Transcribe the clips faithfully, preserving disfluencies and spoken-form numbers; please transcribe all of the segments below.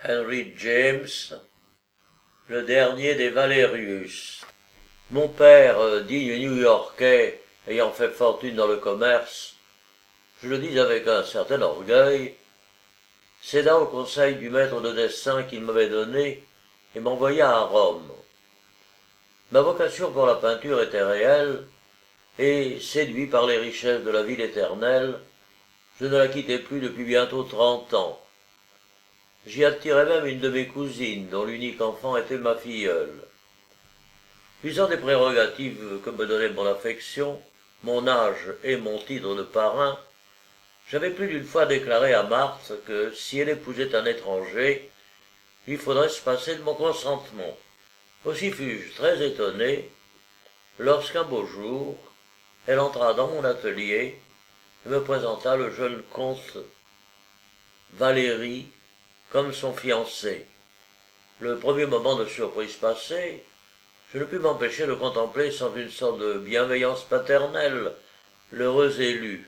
Henry James, le dernier des Valerius. Mon père, euh, digne New-Yorkais, ayant fait fortune dans le commerce, je le dis avec un certain orgueil, céda au conseil du maître de dessin qu'il m'avait donné et m'envoya à Rome. Ma vocation pour la peinture était réelle, et, séduit par les richesses de la ville éternelle, je ne la quittais plus depuis bientôt trente ans. J'y attirais même une de mes cousines, dont l'unique enfant était ma filleule. Usant des prérogatives que me donnait mon affection, mon âge et mon titre de parrain, j'avais plus d'une fois déclaré à Marthe que, si elle épousait un étranger, il faudrait se passer de mon consentement. Aussi fus-je très étonné, lorsqu'un beau jour, elle entra dans mon atelier et me présenta le jeune comte Valéry comme son fiancé. Le premier moment de surprise passé, je ne pus m'empêcher de contempler sans une sorte de bienveillance paternelle l'heureux élu.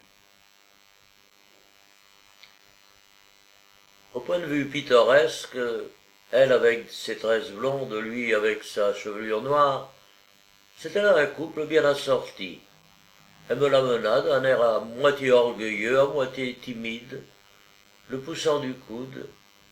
Au point de vue pittoresque, elle avec ses tresses blondes, lui avec sa chevelure noire, c'était là un couple bien assorti. Elle me l'amena d'un air à moitié orgueilleux, à moitié timide, le poussant du coude,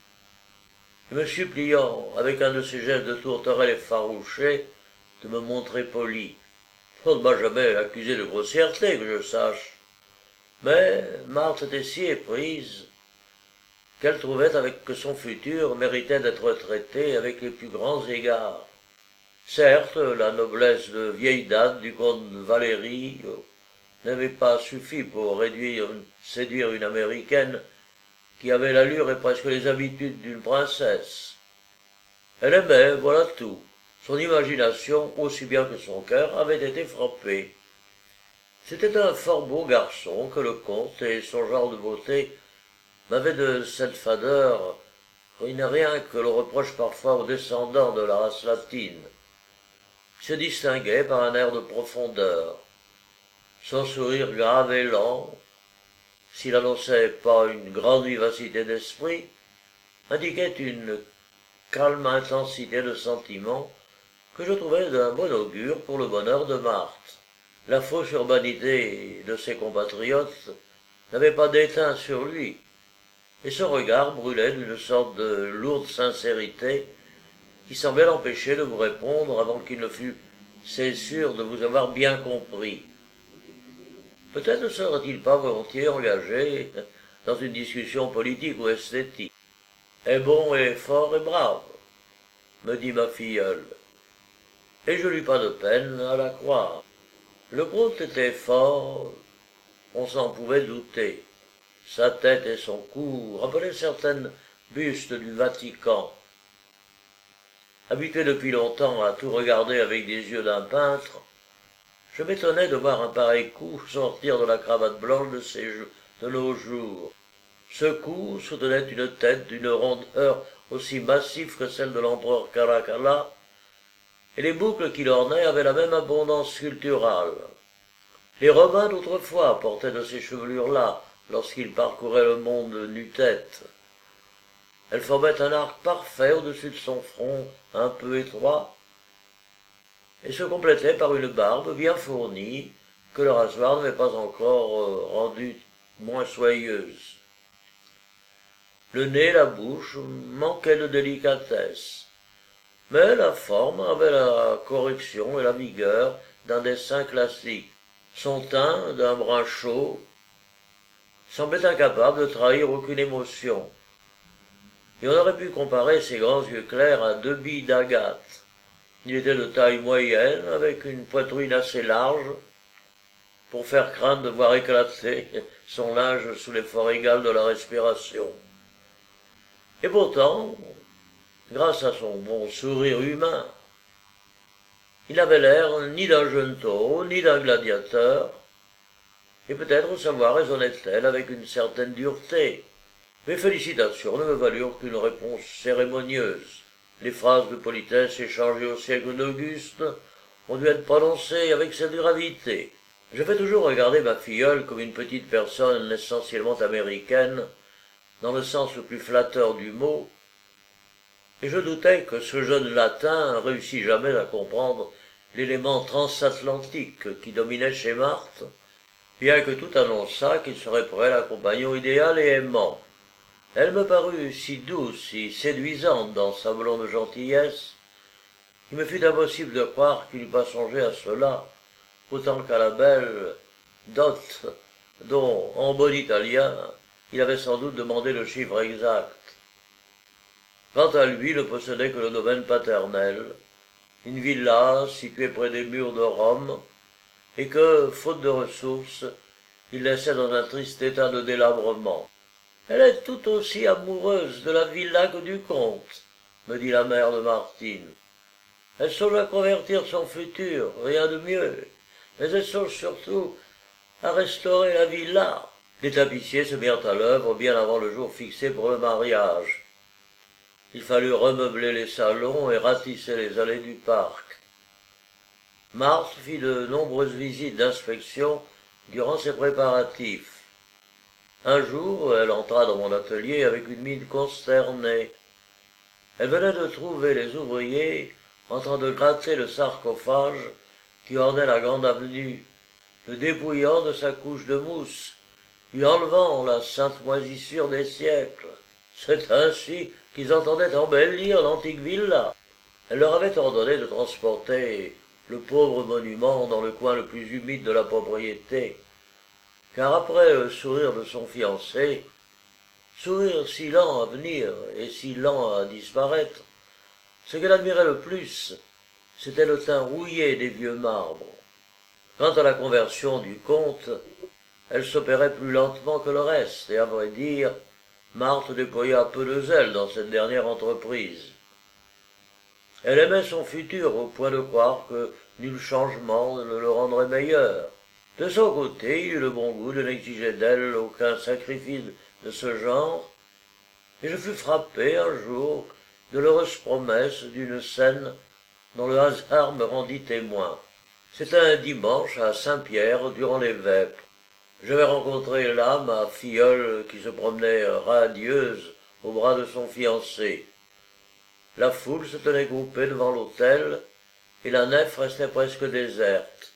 et me suppliant, avec un de ces gestes de tourterelle effarouchée, de me montrer poli. On ne m'a jamais accusé de grossièreté, que je sache. Mais Marthe était si éprise qu'elle trouvait avec que son futur méritait d'être traité avec les plus grands égards. Certes, la noblesse de vieille date du comte Valéry n'avait pas suffi pour réduire, séduire une américaine qui avait l'allure et presque les habitudes d'une princesse. Elle aimait, voilà tout. Son imagination, aussi bien que son cœur, avait été frappée. C'était un fort beau garçon que le comte, et son genre de beauté m'avait de cette fadeur, il n'est rien que le reproche parfois aux descendants de la race latine. Il se distinguait par un air de profondeur. Son sourire grave et lent, s'il n'annonçait pas une grande vivacité d'esprit, indiquait une calme intensité de sentiment que je trouvais d'un bon augure pour le bonheur de Marthe. La fausse urbanité de ses compatriotes n'avait pas d'éteint sur lui, et son regard brûlait d'une sorte de lourde sincérité qui semblait l'empêcher de vous répondre avant qu'il ne fût c'est sûr de vous avoir bien compris. Peut-être ne serait-il pas volontiers engagé dans une discussion politique ou esthétique. Est bon et fort et brave, me dit ma filleule, et je n'eus pas de peine à la croire. Le comte était fort, on s'en pouvait douter. Sa tête et son cou rappelaient certaines bustes du Vatican. Habitué depuis longtemps à tout regarder avec des yeux d'un peintre, je m'étonnais de voir un pareil cou sortir de la cravate blanche de, ces, de nos jours. Ce cou soutenait une tête d'une rondeur aussi massive que celle de l'empereur Caracalla, et les boucles qui l'ornaient avaient la même abondance sculpturale. Les Romains d'autrefois portaient de ces chevelures-là lorsqu'ils parcouraient le monde nu-tête. Elle formait un arc parfait au-dessus de son front, un peu étroit, et se complétait par une barbe bien fournie, que le rasoir n'avait pas encore euh, rendue moins soyeuse. Le nez et la bouche manquaient de délicatesse, mais la forme avait la correction et la vigueur d'un dessin classique. Son teint, d'un brun chaud, semblait incapable de trahir aucune émotion, et on aurait pu comparer ses grands yeux clairs à deux billes d'agate. Il était de taille moyenne, avec une poitrine assez large, pour faire craindre de voir éclater son linge sous l'effort égal de la respiration. Et pourtant, grâce à son bon sourire humain, il n'avait l'air ni d'un jeune taureau, ni d'un gladiateur, et peut-être sa voix résonnait-elle avec une certaine dureté. Mes félicitations ne me valurent qu'une réponse cérémonieuse. Les phrases de politesse échangées au siècle d'Auguste ont dû être prononcées avec cette gravité. Je fais toujours regarder ma filleule comme une petite personne essentiellement américaine, dans le sens le plus flatteur du mot, et je doutais que ce jeune latin réussît jamais à comprendre l'élément transatlantique qui dominait chez Marthe, bien que tout annonçât qu'il serait pour elle un compagnon idéal et aimant. Elle me parut si douce, si séduisante dans sa blonde gentillesse, qu'il me fut impossible de croire qu'il n'eût pas songé à cela, autant qu'à la belle dot dont, en bon italien, il avait sans doute demandé le chiffre exact. Quant à lui, ne possédait que le domaine paternel, une villa située près des murs de Rome, et que, faute de ressources, il laissait dans un triste état de délabrement. « Elle est tout aussi amoureuse de la villa que du comte, » me dit la mère de Martine. « Elle songe à convertir son futur, rien de mieux, mais elle songe surtout à restaurer la villa. » Les tapissiers se mirent à l'œuvre bien avant le jour fixé pour le mariage. Il fallut remeubler les salons et ratisser les allées du parc. Marthe fit de nombreuses visites d'inspection durant ces préparatifs. Un jour, elle entra dans mon atelier avec une mine consternée. Elle venait de trouver les ouvriers en train de gratter le sarcophage qui ornait la grande avenue, le dépouillant de sa couche de mousse, lui enlevant la sainte moisissure des siècles. C'est ainsi qu'ils entendaient embellir l'antique villa. Elle leur avait ordonné de transporter le pauvre monument dans le coin le plus humide de la propriété, car après le sourire de son fiancé, sourire si lent à venir et si lent à disparaître, ce qu'elle admirait le plus, c'était le teint rouillé des vieux marbres. Quant à la conversion du comte, elle s'opérait plus lentement que le reste, et à vrai dire, Marthe déploya peu de zèle dans cette dernière entreprise. Elle aimait son futur au point de croire que nul changement ne le rendrait meilleur. De son côté, il eut le bon goût de n'exiger d'elle aucun sacrifice de ce genre, et je fus frappé un jour de l'heureuse promesse d'une scène dont le hasard me rendit témoin. C'était un dimanche à Saint-Pierre, durant les vêpres. J'avais rencontré là ma filleule qui se promenait radieuse au bras de son fiancé. La foule se tenait groupée devant l'autel, et la nef restait presque déserte.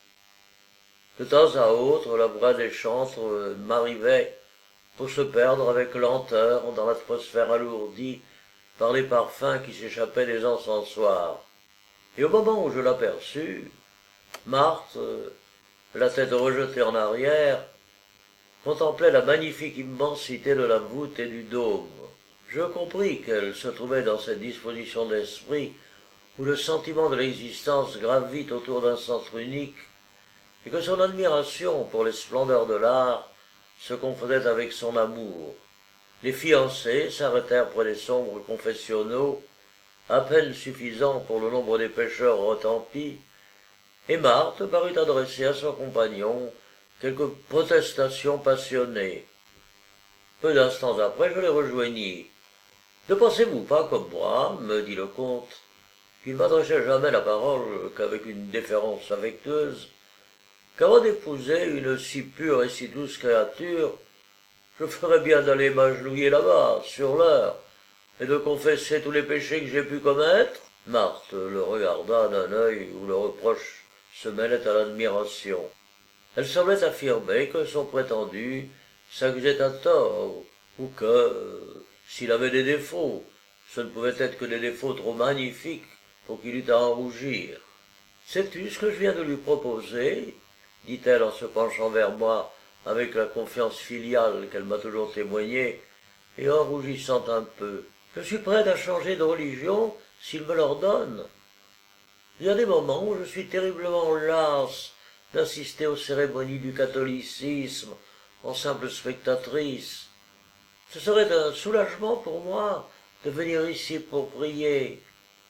De temps à autre, la voix des chantres m'arrivait pour se perdre avec lenteur dans l'atmosphère alourdie par les parfums qui s'échappaient des encensoirs. Et au moment où je l'aperçus, Marthe, la tête rejetée en arrière, contemplait la magnifique immensité de la voûte et du dôme. Je compris qu'elle se trouvait dans cette disposition d'esprit où le sentiment de l'existence gravite autour d'un centre unique, et que son admiration pour les splendeurs de l'art se confondait avec son amour. Les fiancés s'arrêtèrent près des sombres confessionnaux, à peine suffisants pour le nombre des pécheurs retentis, et Marthe parut adresser à son compagnon quelques protestations passionnées. Peu d'instants après, je les rejoignis. « Ne pensez-vous pas, comme moi, me dit le comte, qu'il m'adressait jamais la parole qu'avec une déférence affectueuse, qu'avant d'épouser une si pure et si douce créature, je ferais bien d'aller m'agenouiller là-bas, sur l'heure, et de confesser tous les péchés que j'ai pu commettre ?» Marthe le regarda d'un œil où le reproche se mêlait à l'admiration. Elle semblait affirmer que son prétendu s'accusait à tort, ou que, euh, s'il avait des défauts, ce ne pouvaient être que des défauts trop magnifiques pour qu'il eût à en rougir. « Sais-tu ce que je viens de lui proposer ?» dit-elle en se penchant vers moi avec la confiance filiale qu'elle m'a toujours témoignée, et en rougissant un peu. « Je suis prête à changer de religion s'il me l'ordonne. Il y a des moments où je suis terriblement lasse d'assister aux cérémonies du catholicisme en simple spectatrice. Ce serait un soulagement pour moi de venir ici pour prier.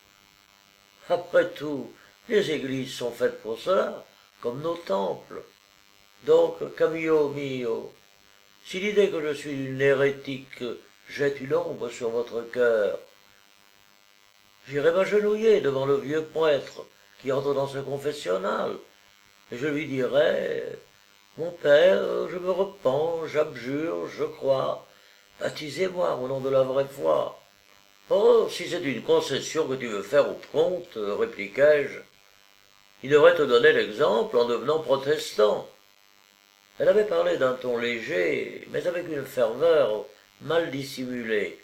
Après tout, les églises sont faites pour cela, comme nos temples. Donc, Camillo mio, si l'idée que je suis une hérétique jette une ombre sur votre cœur, j'irai m'agenouiller devant le vieux prêtre qui entre dans ce confessionnal, et je lui dirai « Mon père, je me repens, j'abjure, je crois, baptisez-moi au nom de la vraie foi. » Oh, si c'est une concession que tu veux faire au comte, répliquai-je, il devrait te donner l'exemple en devenant protestant. Elle avait parlé d'un ton léger, mais avec une ferveur mal dissimulée.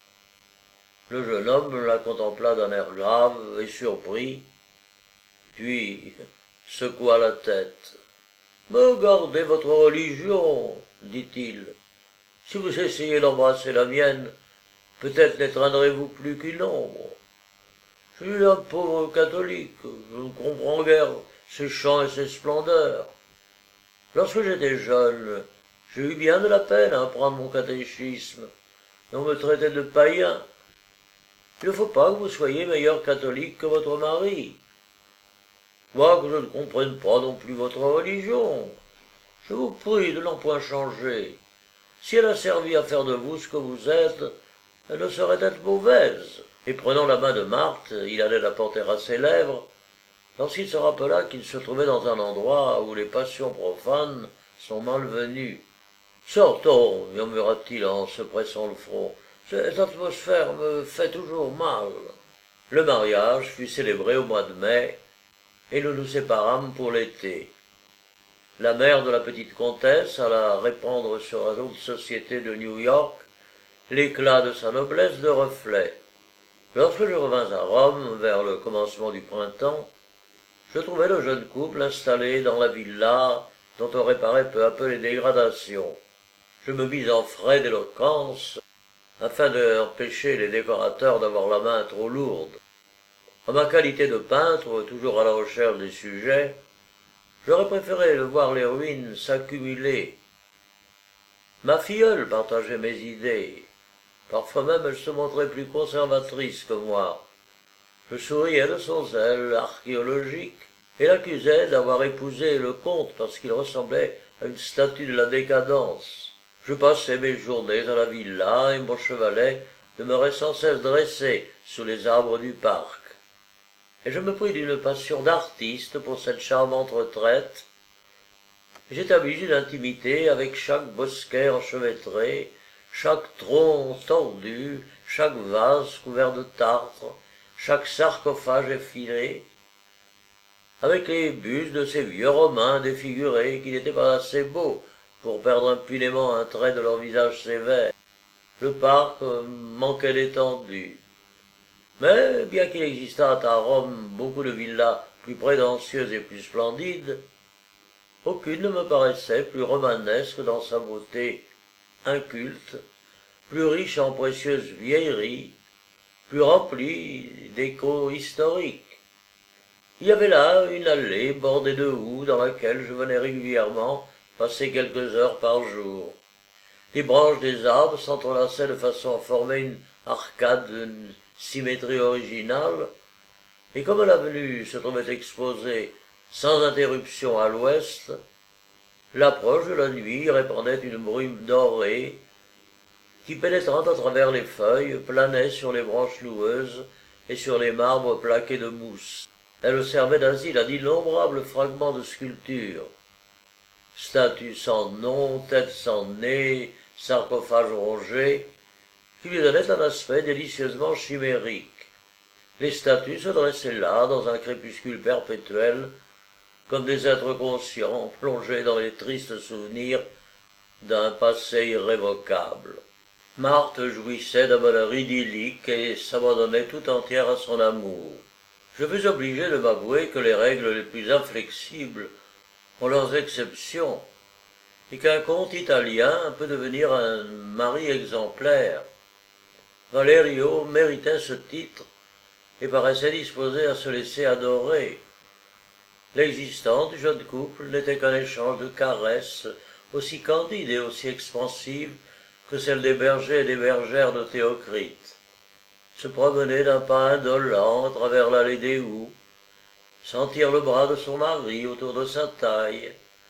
Le jeune homme la contempla d'un air grave et surpris, puis secoua la tête. « Me gardez votre religion, dit-il. Si vous essayez d'embrasser la mienne, peut-être n'étreindrez-vous plus qu'une ombre. Je suis un pauvre catholique, je ne comprends guère ses chants et ses splendeurs. Lorsque j'étais jeune, j'ai eu bien de la peine à apprendre mon catéchisme, et on me traitait de païen. Il ne faut pas que vous soyez meilleur catholique que votre mari. Quoique je ne comprenne pas non plus votre religion, je vous prie de n'en point changer. Si elle a servi à faire de vous ce que vous êtes, elle ne saurait être mauvaise. » Et prenant la main de Marthe, il allait la porter à ses lèvres, lorsqu'il se rappela qu'il se trouvait dans un endroit où les passions profanes sont malvenues. « Sortons, murmura-t-il en se pressant le front, cette atmosphère me fait toujours mal. » Le mariage fut célébré au mois de mai, et nous nous séparâmes pour l'été. La mère de la petite comtesse alla répandre sur la haute société de New York l'éclat de sa noblesse de reflet. Lorsque je revins à Rome, vers le commencement du printemps, je trouvai le jeune couple installé dans la villa dont on réparait peu à peu les dégradations. Je me mis en frais d'éloquence afin d'empêcher les décorateurs d'avoir la main trop lourde. En ma qualité de peintre, toujours à la recherche des sujets, j'aurais préféré voir les ruines s'accumuler. Ma filleule partageait mes idées. Parfois même elle se montrait plus conservatrice que moi. Je souriais de son zèle archéologique et l'accusais d'avoir épousé le comte parce qu'il ressemblait à une statue de la décadence. Je passais mes journées à la villa et mon chevalet demeurait sans cesse dressé sous les arbres du parc. Et je me pris d'une passion d'artiste pour cette charmante retraite. J'établis une intimité avec chaque bosquet enchevêtré, chaque tronc tordu, chaque vase couvert de tartre, chaque sarcophage effilé, avec les bustes de ces vieux Romains défigurés qui n'étaient pas assez beaux pour perdre impunément un trait de leur visage sévère. Le parc manquait d'étendue. Mais, bien qu'il existât à Rome beaucoup de villas plus prétentieuses et plus splendides, aucune ne me paraissait plus romanesque dans sa beauté inculte, plus riche en précieuses vieilleries, plus remplie d'échos historiques. Il y avait là une allée bordée de houx dans laquelle je venais régulièrement passer quelques heures par jour. Les branches des arbres s'entrelaçaient de façon à former une arcade d'une symétrie originale, et comme l'avenue se trouvait exposée sans interruption à l'ouest, l'approche de la nuit répandait une brume dorée qui, pénétrant à travers les feuilles, planait sur les branches noueuses et sur les marbres plaqués de mousse. Elle servait d'asile à d'innombrables fragments de sculpture. Statues sans nom, têtes sans nez, sarcophages rongés, qui lui donnaient un aspect délicieusement chimérique. Les statues se dressaient là, dans un crépuscule perpétuel, comme des êtres conscients plongés dans les tristes souvenirs d'un passé irrévocable. Marthe jouissait d'un bonheur idyllique et s'abandonnait tout entière à son amour. Je fus obligé de m'avouer que les règles les plus inflexibles ont leurs exceptions, et qu'un comte italien peut devenir un mari exemplaire. Valerio méritait ce titre et paraissait disposé à se laisser adorer. L'existence du jeune couple n'était qu'un échange de caresses aussi candides et aussi expansives que celle des bergers et des bergères de Théocrite. Se promener d'un pas indolent à travers l'allée des houx, sentir le bras de son mari autour de sa taille,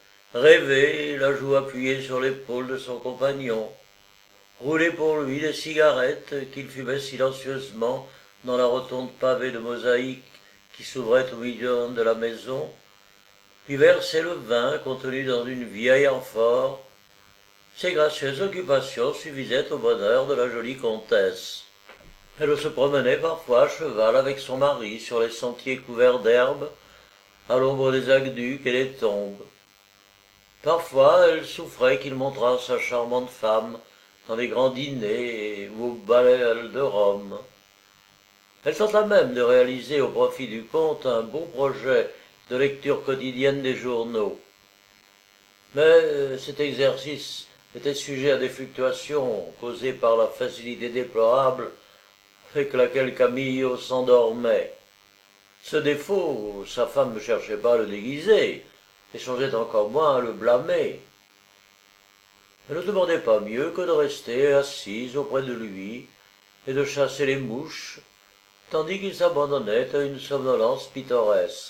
rêver, la joue appuyée sur l'épaule de son compagnon, rouler pour lui des cigarettes qu'il fumait silencieusement dans la rotonde pavée de mosaïque qui s'ouvrait au milieu de la maison, puis verser le vin contenu dans une vieille amphore. Ces gracieuses occupations suffisaient au bonheur de la jolie comtesse. Elle se promenait parfois à cheval avec son mari sur les sentiers couverts d'herbe, à l'ombre des aqueducs et des tombes. Parfois, elle souffrait qu'il montrât sa charmante femme dans les grands dîners ou au ballet de Rome. Elle tenta même de réaliser au profit du comte un beau projet de lecture quotidienne des journaux. Mais cet exercice était sujet à des fluctuations causées par la facilité déplorable avec laquelle Camillo s'endormait. Ce défaut, sa femme ne cherchait pas à le déguiser, et songeait encore moins à le blâmer. Elle ne demandait pas mieux que de rester assise auprès de lui et de chasser les mouches, tandis qu'il s'abandonnait à une somnolence pittoresque.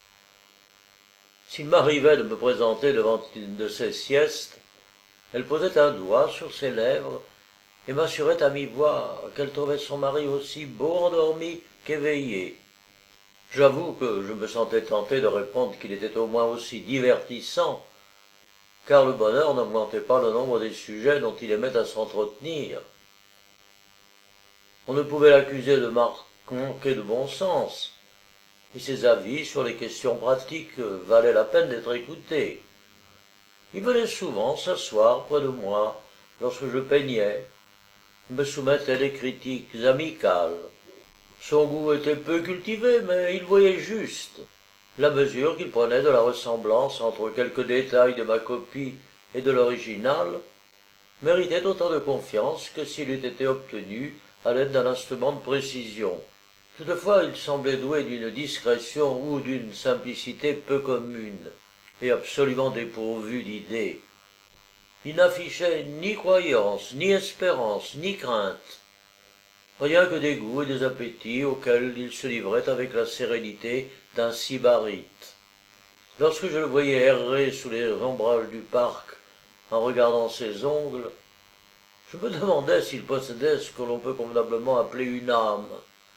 S'il m'arrivait de me présenter devant une de ses siestes, elle posait un doigt sur ses lèvres et m'assurait à mi-voix qu'elle trouvait son mari aussi beau endormi qu'éveillé. J'avoue que je me sentais tenté de répondre qu'il était au moins aussi divertissant, car le bonheur n'augmentait pas le nombre des sujets dont il aimait à s'entretenir. On ne pouvait l'accuser de manquer de bon sens, et ses avis sur les questions pratiques valaient la peine d'être écoutés. Il venait souvent s'asseoir près de moi lorsque je peignais, me soumettait des critiques amicales. Son goût était peu cultivé, mais il voyait juste. La mesure qu'il prenait de la ressemblance entre quelques détails de ma copie et de l'original méritait autant de confiance que s'il eût été obtenu à l'aide d'un instrument de précision. Toutefois, il semblait doué d'une discrétion ou d'une simplicité peu commune, et absolument dépourvu d'idées. Il n'affichait ni croyance, ni espérance, ni crainte. Rien que des goûts et des appétits auxquels il se livrait avec la sérénité d'un sybarite. Lorsque je le voyais errer sous les ombrages du parc en regardant ses ongles, je me demandais s'il possédait ce que l'on peut convenablement appeler une âme,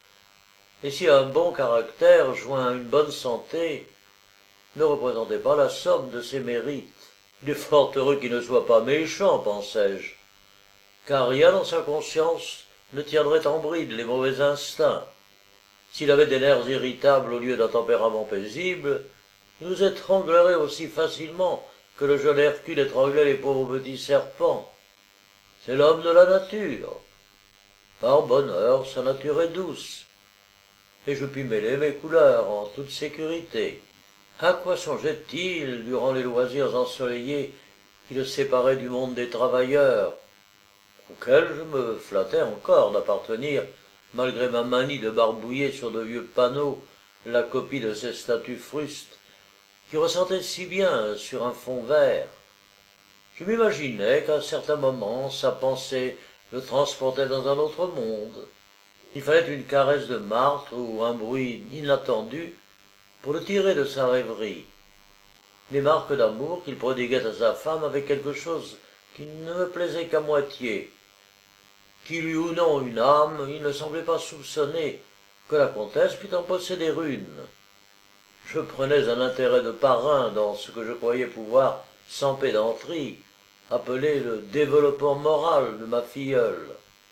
et si un bon caractère, joint à une bonne santé, ne représentait pas la somme de ses mérites. Il est fort heureux qu'il ne soit pas méchant, pensais-je, car rien dans sa conscience ne tiendrait en bride les mauvais instincts. S'il avait des nerfs irritables au lieu d'un tempérament paisible, il nous étranglerait aussi facilement que le jeune Hercule étranglait les pauvres petits serpents. C'est l'homme de la nature. Par bonheur, sa nature est douce, et je puis mêler mes couleurs en toute sécurité. À quoi songeait-il durant les loisirs ensoleillés qui le séparaient du monde des travailleurs, auquel je me flattais encore d'appartenir, malgré ma manie de barbouiller sur de vieux panneaux la copie de ces statues frustes, qui ressentaient si bien sur un fond vert. Je m'imaginais qu'à certains moments sa pensée le transportait dans un autre monde. Il fallait une caresse de martre ou un bruit inattendu pour le tirer de sa rêverie. Les marques d'amour qu'il prodiguait à sa femme avaient quelque chose qui ne me plaisait qu'à moitié. Qu'il eût ou non une âme, il ne semblait pas soupçonner que la comtesse pût en posséder une. Je prenais un intérêt de parrain dans ce que je croyais pouvoir, sans pédanterie, appeler le développement moral de ma filleule.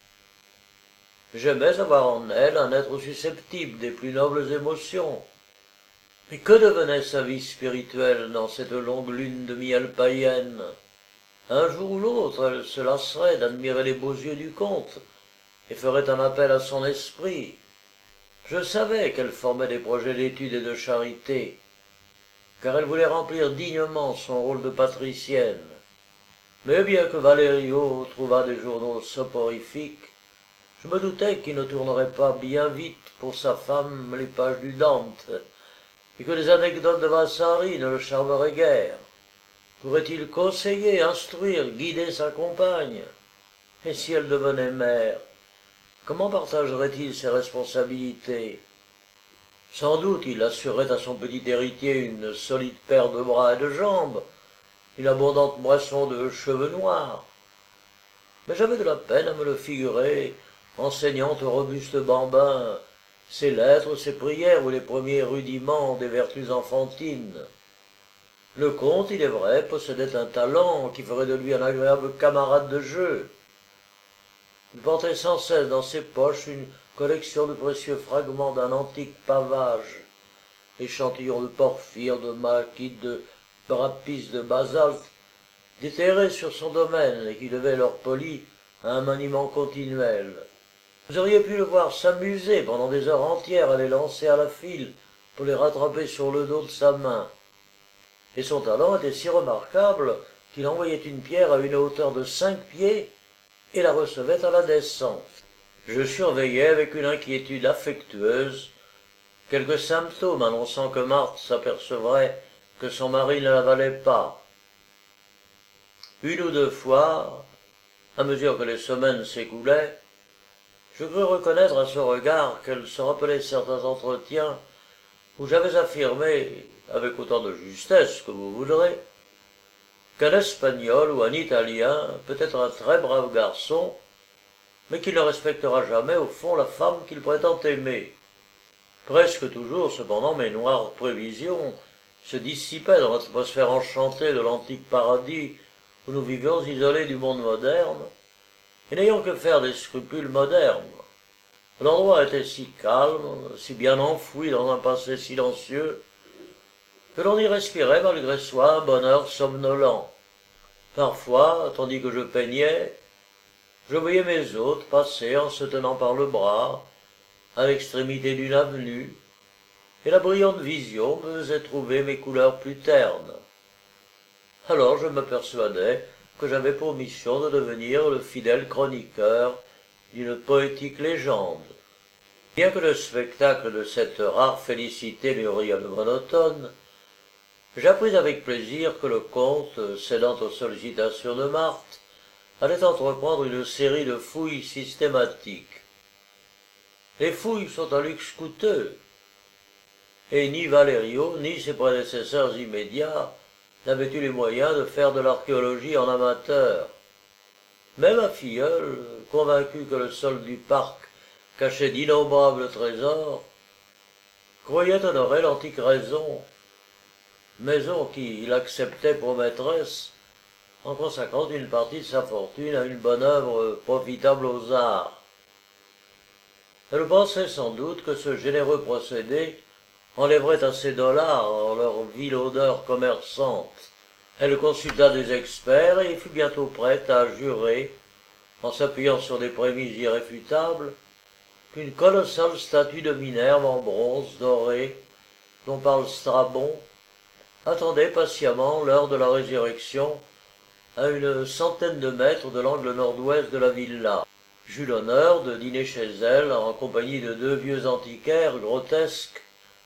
J'aimais avoir en elle un être susceptible des plus nobles émotions. Mais que devenait sa vie spirituelle dans cette longue lune de miel païenne? Un jour ou l'autre, elle se lasserait d'admirer les beaux yeux du comte et ferait un appel à son esprit. Je savais qu'elle formait des projets d'étude et de charité, car elle voulait remplir dignement son rôle de patricienne. Mais bien que Valerio trouvât des journaux soporifiques, je me doutais qu'il ne tournerait pas bien vite pour sa femme les pages du Dante, et que les anecdotes de Vasari ne le charmeraient guère. Pourrait-il conseiller, instruire, guider sa compagne? Et si elle devenait mère, comment partagerait-il ses responsabilités? Sans doute il assurerait à son petit héritier une solide paire de bras et de jambes, une abondante moisson de cheveux noirs. Mais j'avais de la peine à me le figurer, enseignant au robuste bambin ses lettres, ses prières ou les premiers rudiments des vertus enfantines. Le comte, il est vrai, possédait un talent qui ferait de lui un agréable camarade de jeu. Il portait sans cesse dans ses poches une collection de précieux fragments d'un antique pavage, échantillons de porphyre, de malachite, de brapis, de basalte, déterrés sur son domaine et qui devaient leur poli à un maniement continuel. Vous auriez pu le voir s'amuser pendant des heures entières à les lancer à la file pour les rattraper sur le dos de sa main. Et son talent était si remarquable qu'il envoyait une pierre à une hauteur de cinq pieds et la recevait à la descente. Je surveillais avec une inquiétude affectueuse quelques symptômes annonçant que Marthe s'apercevrait que son mari ne la valait pas. Une ou deux fois, à mesure que les semaines s'écoulaient, je crus reconnaître à son regard qu'elle se rappelait certains entretiens où j'avais affirmé, avec autant de justesse que vous voudrez, qu'un Espagnol ou un Italien peut être un très brave garçon, mais qu'il ne respectera jamais au fond la femme qu'il prétend aimer. Presque toujours, cependant, mes noires prévisions se dissipaient dans l'atmosphère enchantée de l'antique paradis où nous vivions isolés du monde moderne, et n'ayant que faire des scrupules modernes. L'endroit était si calme, si bien enfoui dans un passé silencieux, que l'on y respirait malgré soi un bonheur somnolent. Parfois, tandis que je peignais, je voyais mes hôtes passer en se tenant par le bras, à l'extrémité d'une avenue, et la brillante vision me faisait trouver mes couleurs plus ternes. Alors je me persuadais que j'avais pour mission de devenir le fidèle chroniqueur d'une poétique légende. Bien que le spectacle de cette rare félicité n'eût rien de monotone, j'appris avec plaisir que le comte, cédant aux sollicitations de Marthe, allait entreprendre une série de fouilles systématiques. Les fouilles sont un luxe coûteux, et ni Valerio, ni ses prédécesseurs immédiats n'avaient eu les moyens de faire de l'archéologie en amateur. Mais ma filleule, convaincue que le sol du parc cachait d'innombrables trésors, croyait honorer l'antique raison, maison qui l'acceptait pour maîtresse, en consacrant une partie de sa fortune à une bonne œuvre profitable aux arts. Elle pensait sans doute que ce généreux procédé enlèverait à ses dollars leur vile odeur commerçante. Elle consulta des experts et fut bientôt prête à jurer, en s'appuyant sur des prémices irréfutables, qu'une colossale statue de Minerve en bronze doré, dont parle Strabon, attendait patiemment l'heure de la résurrection à une centaine de mètres de l'angle nord-ouest de la villa. J'eus l'honneur de dîner chez elle en compagnie de deux vieux antiquaires grotesques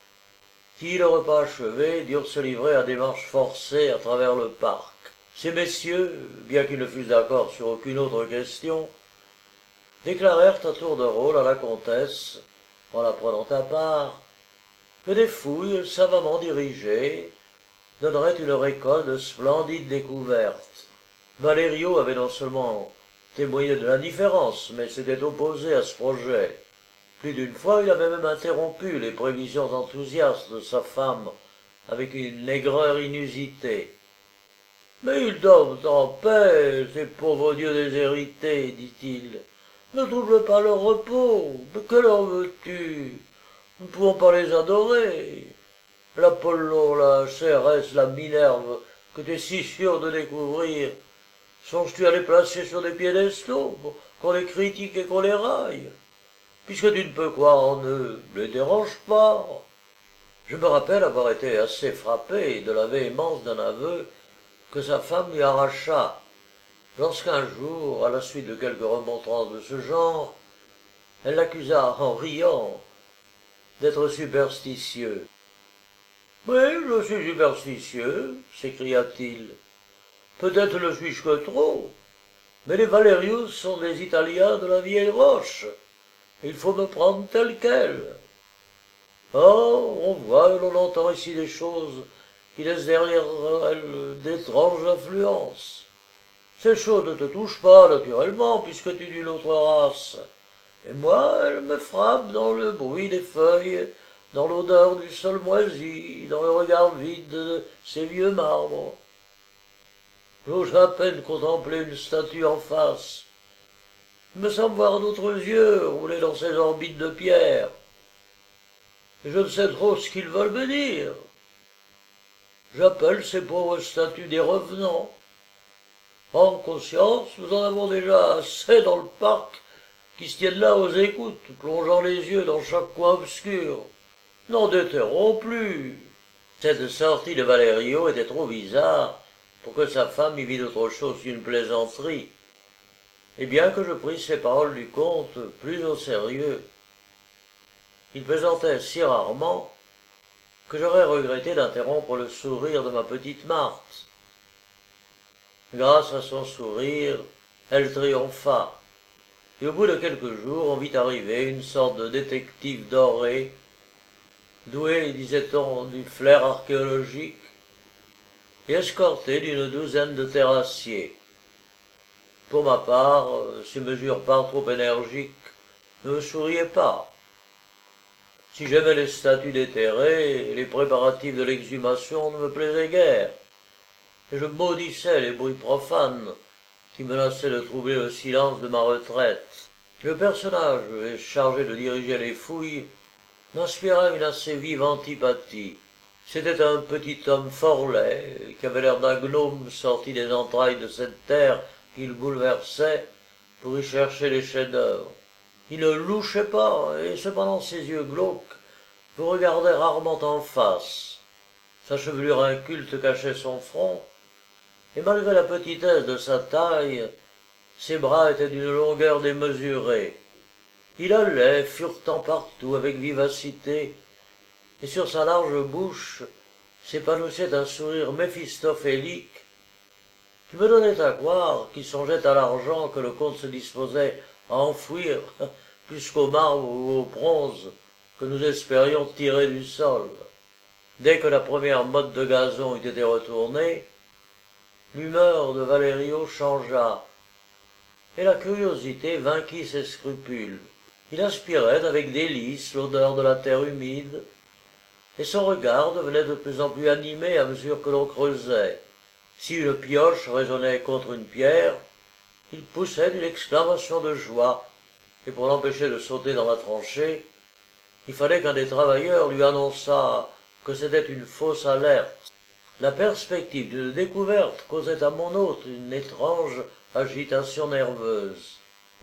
qui, le repas achevé, durent se livrer à des marches forcées à travers le parc. Ces messieurs, bien qu'ils ne fussent d'accord sur aucune autre question, déclarèrent à tour de rôle à la comtesse, en la prenant à part, que des fouilles savamment dirigées donneraient une récolte de splendides découvertes. Valerio avait non seulement témoigné de l'indifférence, mais s'était opposé à ce projet. Plus d'une fois, il avait même interrompu les prévisions enthousiastes de sa femme avec une aigreur inusitée. « Mais ils dorment en paix, ces pauvres dieux déshérités, dit-il. Ne trouble pas leur repos. Mais que leur veux-tu? Nous ne pouvons pas les adorer. L'Apollon, la Cérès, la Minerve, que tu es si sûr de découvrir, songes-tu à les placer sur des piédestaux, qu'on les critique et qu'on les raille? Puisque tu ne peux croire en eux, ne les dérange pas. » Je me rappelle avoir été assez frappé de la véhémence d'un aveu que sa femme lui arracha, lorsqu'un jour, à la suite de quelques remontrances de ce genre, elle l'accusa en riant d'être superstitieux. « Oui, je suis superstitieux, s'écria-t-il. Peut-être ne suis-je que trop, mais les Valerius sont des Italiens de la vieille roche. Il faut me prendre tel quel. Or, on voit et l'on entend ici des choses qui laissent derrière elles d'étranges influences. Ces choses ne te touchent pas naturellement, puisque tu es d'une autre race. Et moi, elles me frappent dans le bruit des feuilles, dans l'odeur du sol moisi, dans le regard vide de ces vieux marbres. J'ose à peine contempler une statue en face. Il me semble voir d'autres yeux rouler dans ces orbites de pierre. Et je ne sais trop ce qu'ils veulent me dire. J'appelle ces pauvres statues des revenants. En conscience, nous en avons déjà assez dans le parc qui se tiennent là aux écoutes, plongeant les yeux dans chaque coin obscur. N'en déterrons plus. Cette sortie de Valerio était trop bizarre pour que sa femme y vît autre chose qu'une plaisanterie. Et bien que je prisse ces paroles du comte plus au sérieux, il plaisantait si rarement que j'aurais regretté d'interrompre le sourire de ma petite Marthe. Grâce à son sourire, elle triompha, et au bout de quelques jours on vit arriver une sorte de détective doré, doué, disait-on, du flair archéologique, et escorté d'une douzaine de terrassiers. Pour ma part, ces mesures pas trop énergiques ne me souriaient pas. Si j'aimais les statues déterrées, les préparatifs de l'exhumation ne me plaisaient guère, et je maudissais les bruits profanes qui menaçaient de troubler le silence de ma retraite. Le personnage chargé de diriger les fouilles m'inspirait une assez vive antipathie. C'était un petit homme fort laid, qui avait l'air d'un gnome sorti des entrailles de cette terre qu'il bouleversait pour y chercher les chefs-d'œuvre. Il ne louchait pas, et cependant ses yeux glauques vous regardaient rarement en face. Sa chevelure inculte cachait son front, et malgré la petitesse de sa taille, ses bras étaient d'une longueur démesurée. Il allait, furetant partout avec vivacité, et sur sa large bouche s'épanouissait un sourire méphistophélique qui me donnait à croire qu'il songeait à l'argent que le comte se disposait à enfouir plus qu'au marbre ou au bronze que nous espérions tirer du sol. Dès que la première motte de gazon eut été retournée, l'humeur de Valerio changea, et la curiosité vainquit ses scrupules. Il aspirait avec délice l'odeur de la terre humide, et son regard devenait de plus en plus animé à mesure que l'on creusait. Si une pioche résonnait contre une pierre, il poussait une exclamation de joie, et pour l'empêcher de sauter dans la tranchée, il fallait qu'un des travailleurs lui annonçât que c'était une fausse alerte. La perspective d'une découverte causait à mon hôte une étrange agitation nerveuse.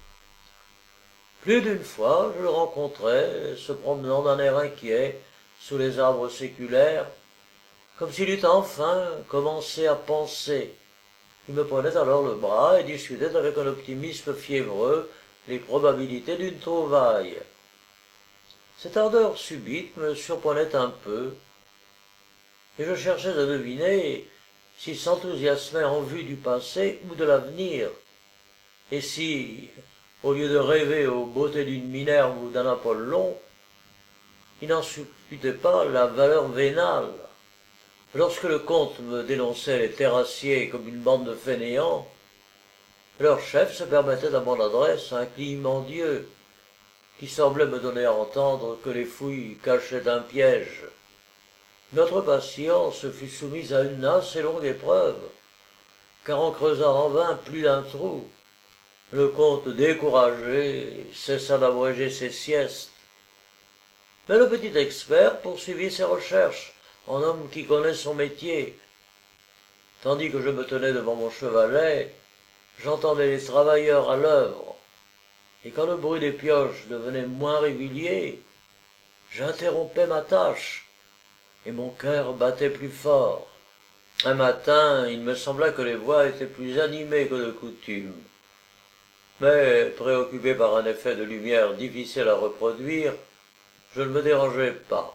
Plus d'une fois, je le rencontrais, se promenant d'un air inquiet sous les arbres séculaires, comme s'il eût enfin commencé à penser. Il me prenait alors le bras et discutait avec un optimisme fiévreux les probabilités d'une trouvaille. Cette ardeur subite me surprenait un peu, et je cherchais à deviner s'il s'enthousiasmait en vue du passé ou de l'avenir, et si, au lieu de rêver aux beautés d'une Minerve ou d'un Apollon, il n'en supputait pas la valeur vénale. Lorsque le comte me dénonçait les terrassiers comme une bande de fainéants, leur chef se permettait à mon adresse un clignement d'yeux qui semblait me donner à entendre que les fouilles cachaient un piège. Notre patience fut soumise à une assez longue épreuve, car en creusant en vain plus d'un trou, le comte découragé cessa d'abréger ses siestes. Mais le petit expert poursuivit ses recherches en homme qui connaît son métier. Tandis que je me tenais devant mon chevalet, j'entendais les travailleurs à l'œuvre, et quand le bruit des pioches devenait moins régulier, j'interrompais ma tâche, et mon cœur battait plus fort. Un matin, il me sembla que les voix étaient plus animées que de coutume. Mais, préoccupé par un effet de lumière difficile à reproduire, je ne me dérangeais pas.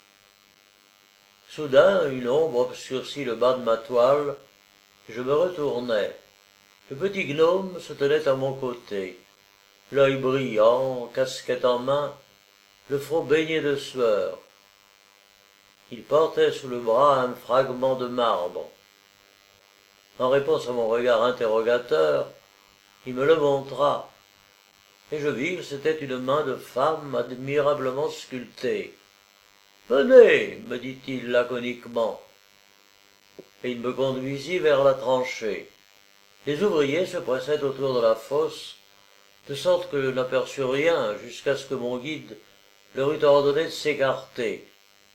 Soudain, une ombre obscurcit le bas de ma toile, et je me retournai. Le petit gnome se tenait à mon côté, l'œil brillant, casquette en main, le front baigné de sueur. Il portait sous le bras un fragment de marbre. En réponse à mon regard interrogateur, il me le montra, et je vis que c'était une main de femme admirablement sculptée. « Venez, me dit-il laconiquement, et il me conduisit vers la tranchée. Les ouvriers se pressaient autour de la fosse, de sorte que je n'aperçus rien jusqu'à ce que mon guide leur eût ordonné de s'écarter.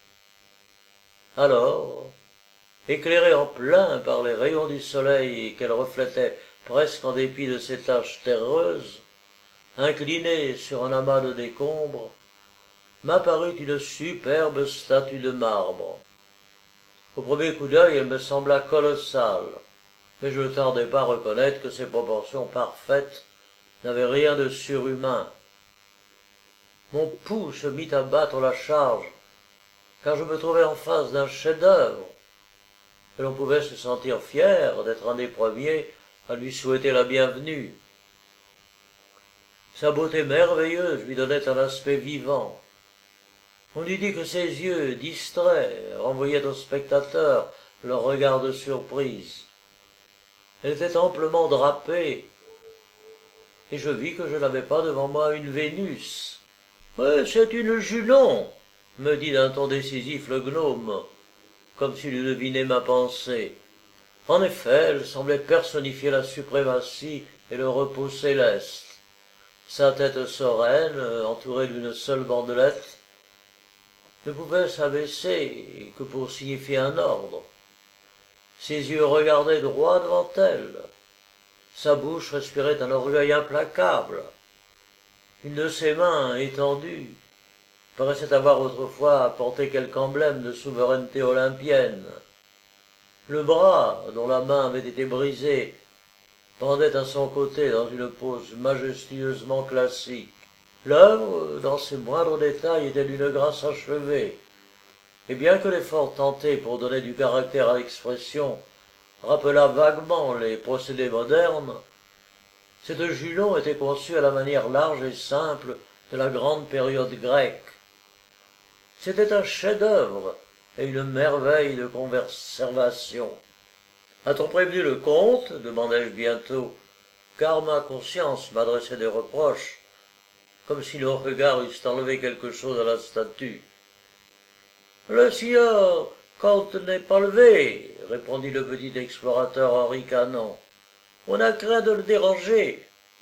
Alors, éclairée en plein par les rayons du soleil qu'elle reflétait presque en dépit de ses taches terreuses, inclinée sur un amas de décombres, m'apparut une superbe statue de marbre. Au premier coup d'œil, elle me sembla colossale, mais je ne tardai pas à reconnaître que ses proportions parfaites n'avaient rien de surhumain. Mon pouls se mit à battre la charge, car je me trouvais en face d'un chef-d'œuvre, et l'on pouvait se sentir fier d'être un des premiers à lui souhaiter la bienvenue. Sa beauté merveilleuse lui donnait un aspect vivant. On eût dit que ses yeux, distraits, renvoyaient aux spectateurs leur regard de surprise. Elle était amplement drapée, et je vis que je n'avais pas devant moi une Vénus. « Ouais, c'est une Junon !» me dit d'un ton décisif le gnome, comme s'il eût deviné ma pensée. En effet, elle semblait personnifier la suprématie et le repos céleste. Sa tête sereine, entourée d'une seule bandelette, ne pouvait s'abaisser que pour signifier un ordre. Ses yeux regardaient droit devant elle. Sa bouche respirait un orgueil implacable. Une de ses mains, étendue, paraissait avoir autrefois porté quelque emblème de souveraineté olympienne. Le bras, dont la main avait été brisée, pendait à son côté dans une pose majestueusement classique. L'œuvre, dans ses moindres détails, était d'une grâce achevée, et bien que l'effort tenté pour donner du caractère à l'expression rappelât vaguement les procédés modernes, cette Junon était conçue à la manière large et simple de la grande période grecque. C'était un chef-d'œuvre et une merveille de conservation. « A-t-on prévenu le comte ?» demandai-je bientôt, car ma conscience m'adressait des reproches, comme si nos regards eussent enlevé quelque chose à la statue. « Le sieur comte n'est pas levé, » répondit le petit explorateur en ricanant. « On a craint de le déranger. »«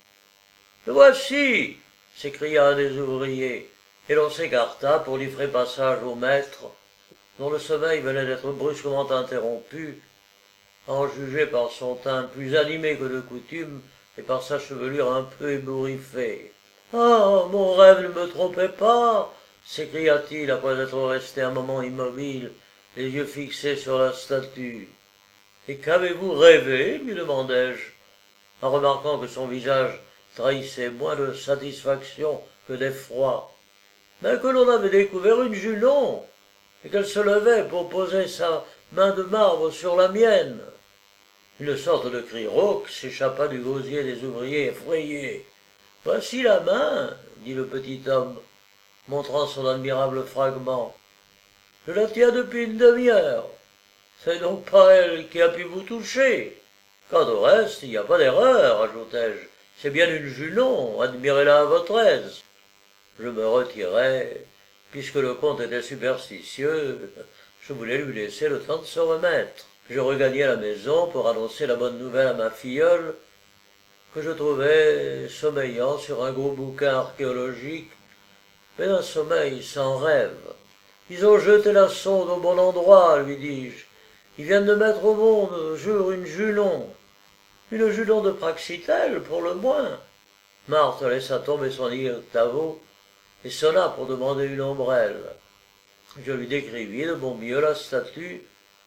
Le voici !» s'écria un des ouvriers, et l'on s'écarta pour livrer passage au maître, dont le sommeil venait d'être brusquement interrompu, à en juger par son teint plus animé que de coutume et par sa chevelure un peu ébouriffée. « Ah, mon rêve ne me trompait pas !» s'écria-t-il après être resté un moment immobile, les yeux fixés sur la statue. « Et qu'avez-vous rêvé ?» lui demandai-je, en remarquant que son visage trahissait moins de satisfaction que d'effroi. « Mais que l'on avait découvert une Junon, et qu'elle se levait pour poser sa main de marbre sur la mienne. » Une sorte de cri rauque s'échappa du gosier des ouvriers effrayés. « Voici la main, » dit le petit homme, montrant son admirable fragment. « Je la tiens depuis une demi-heure. C'est donc pas elle qui a pu vous toucher. Quant au reste, il n'y a pas d'erreur, ajoutai-je. C'est bien une Junon, admirez-la à votre aise. » Je me retirai, puisque le comte était superstitieux, je voulais lui laisser le temps de se remettre. Je regagnai la maison pour annoncer la bonne nouvelle à ma filleule, que je trouvais sommeillant sur un gros bouquin archéologique, mais d'un sommeil sans rêve. « Ils ont jeté la sonde au bon endroit, lui dis-je. Ils viennent de mettre au monde un jour une Junon. Une Junon de Praxitèle, pour le moins. » Marthe laissa tomber son octavo et sonna pour demander une ombrelle. Je lui décrivis de mon mieux la statue,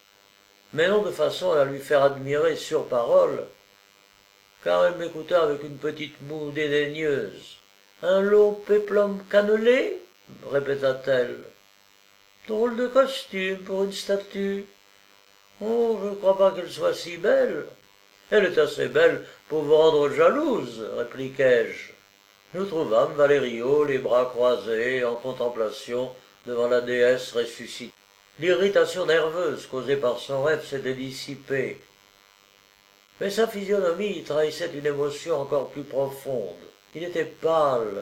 mais non de façon à la lui faire admirer sur parole, car elle m'écouta avec une petite moue dédaigneuse. « Un long péplum cannelé ?» répéta-t-elle. « Drôle de costume pour une statue. Oh, je ne crois pas qu'elle soit si belle. »« Elle est assez belle pour vous rendre jalouse, » répliquai-je. Nous trouvâmes Valerio les bras croisés en contemplation devant la déesse ressuscitée. L'irritation nerveuse causée par son rêve s'était dissipée, mais sa physionomie trahissait une émotion encore plus profonde. Il était pâle,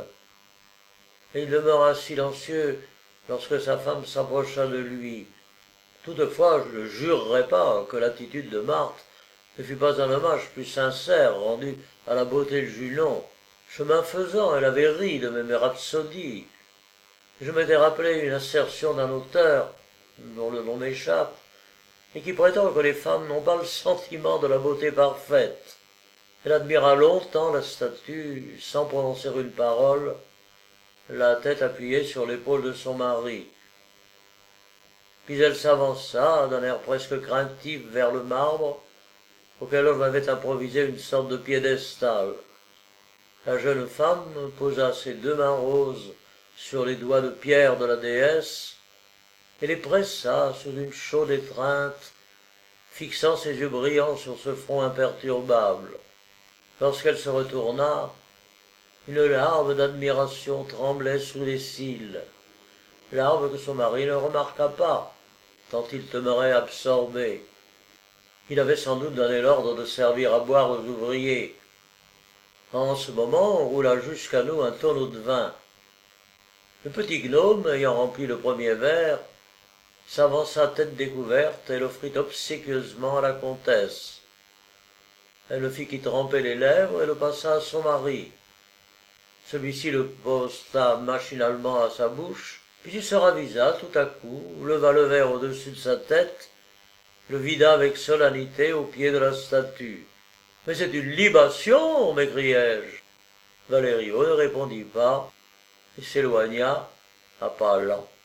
et il demeura silencieux lorsque sa femme s'approcha de lui. Toutefois, je ne jurerais pas que l'attitude de Marthe ne fut pas un hommage plus sincère rendu à la beauté de Junon, Chemin faisant, elle avait ri de mes rhapsodies. Je m'étais rappelé une assertion d'un auteur, dont le nom m'échappe, et qui prétend que les femmes n'ont pas le sentiment de la beauté parfaite. Elle admira longtemps la statue, sans prononcer une parole, la tête appuyée sur l'épaule de son mari. Puis elle s'avança, d'un air presque craintif, vers le marbre, auquel on avait improvisé une sorte de piédestal. La jeune femme posa ses deux mains roses sur les doigts de pierre de la déesse et les pressa sous une chaude étreinte, fixant ses yeux brillants sur ce front imperturbable. Lorsqu'elle se retourna, une larme d'admiration tremblait sous les cils, larme que son mari ne remarqua pas, tant il demeurait absorbé. Il avait sans doute donné l'ordre de servir à boire aux ouvriers. En ce moment, on roula jusqu'à nous un tonneau de vin. Le petit gnome, ayant rempli le premier verre, s'avança tête découverte et l'offrit obséquieusement à la comtesse. Elle ne fit qu'y tremper les lèvres et le passa à son mari. Celui-ci le posta machinalement à sa bouche, puis il se ravisa tout à coup, leva le verre au-dessus de sa tête, le vida avec solennité au pied de la statue. « Mais c'est une libation » m'écriai-je. Valerio ne répondit pas et s'éloigna à pas lents.